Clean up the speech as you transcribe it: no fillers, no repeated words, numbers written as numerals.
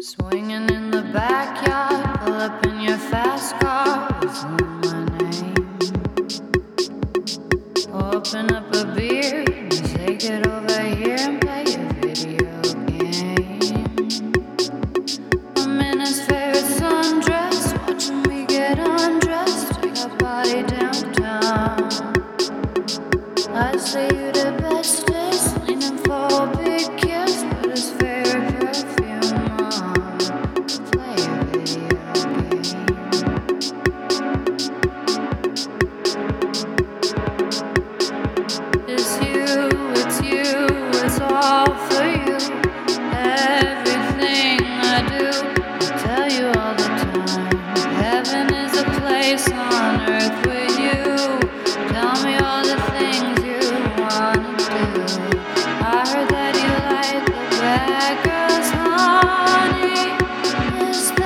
Swinging in the backyard, pull up in your fast car, whistling my name. Open up a beer, and take it over here and play a video game. I'm in his favorite sundress, watching me get undressed, take our body downtown. I say you the bestest, leaning for a big kiss, put his favorite perfume on, play a video game. It's you, it's all for you. Everything I do, I tell you all the time. Heaven is a place on earth with you. Tell me all the things you wanna do. I heard that you like the bad girls, honey. Is that